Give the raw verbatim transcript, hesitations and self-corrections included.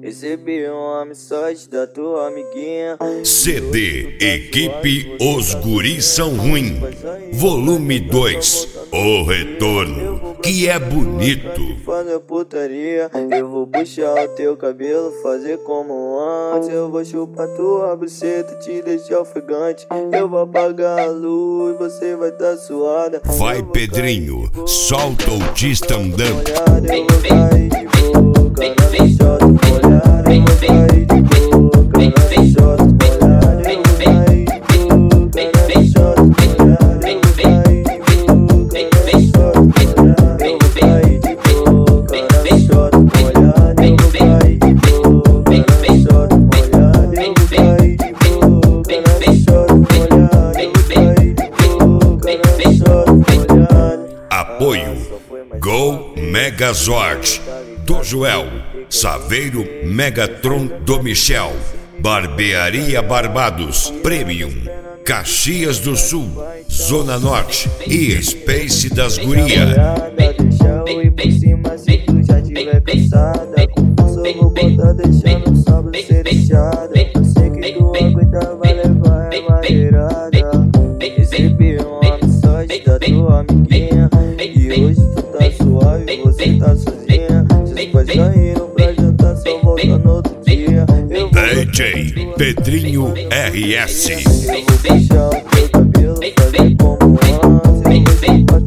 Recebi uma mensagem da tua amiguinha. C D Equipe Os Guris São Ruim, volume dois, O Retorno, que é bonito. Fazer putaria, eu vou puxar o teu cabelo, fazer como antes. Eu vou chupar tua buceta, te deixar ofegante. Eu vou apagar a luz, você vai tá suada. Vai, Pedrinho, solta o tistandão. Eu vou cair de boca na chota molhada. Eu vou cair de boca na chota molhada. Eu vou cair de boca na chota molhada. Eu vou cair de boca na chota molhada. Eu vou cair de boca na chota molhada. Eu vou cair de boca na chota molhada. Eu vou cair de boca na chota molhada. Eu vou cair de boca na chota molhada. Apoio Gol Megazord do Joel, Saveiro Megatron do Michel, Barbearia Barbados Premium, Caxias do Sul, Zona Norte e Space das Guria. Deixa eu ir por cima se tu já tiver cansada. Com força eu vou botar deixando só você deixada. Eu sei que tu aguenta, vai levar a madeirada. Recebi uma mensagem da tua amiguinha e hoje tu tá suave, você tá sozinha. Seus pais saíram pra jantar, só volta no outro dia. Eu vou D J Pedrinho R S. Eu vou puxar o teu cabelo, fazer como antes. Eu vou chupar